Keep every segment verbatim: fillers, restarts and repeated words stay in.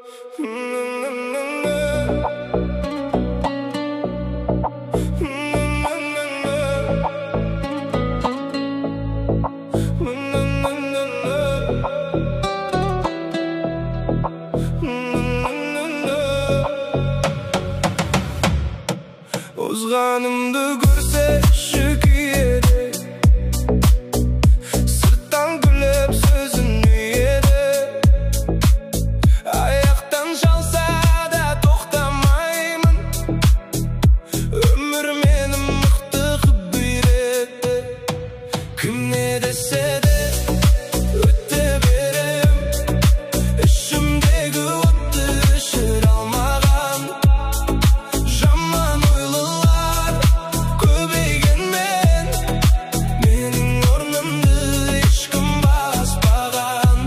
Ozganımdı görse şu kuyede, sırttan gülüp sözünü yedi. Ayaktan çalsa da toxtamayman, ömür menim mıқты qıp büyüretdi. Kim ne dese de ötte berem, içimdeki ottu ışır almagan. Жаман ойлар көбейгенмен, менің орнымды ешкім баспаған.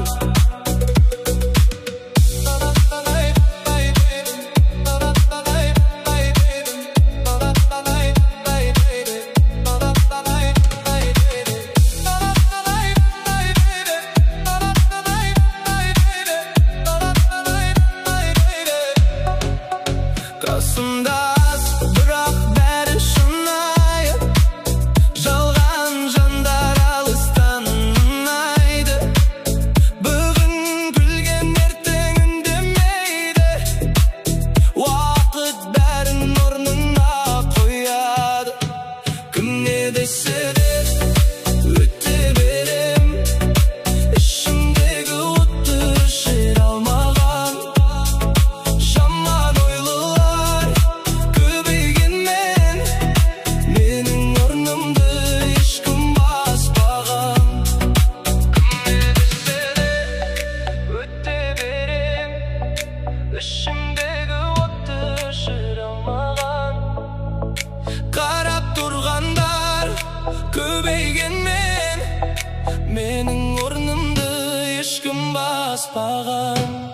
Қасымда аз, бірақ бәрі шынайы. Жалған жандар алыстан ұнайды. Бүгін күлген ертең үндемейді. Уақыт бәрін орнына қояды. Кім не десе де өте берем, ішімдегі отты өшіре алмаған. Жаман ойлар көбейгенмен, менің орнымды ешкім баспаған. Кім не десе де өте берем, ішімдегі отты өшіре алмаған. Қарап тұрғандар көбейгенмен, менің орнымды ешкім баспаған.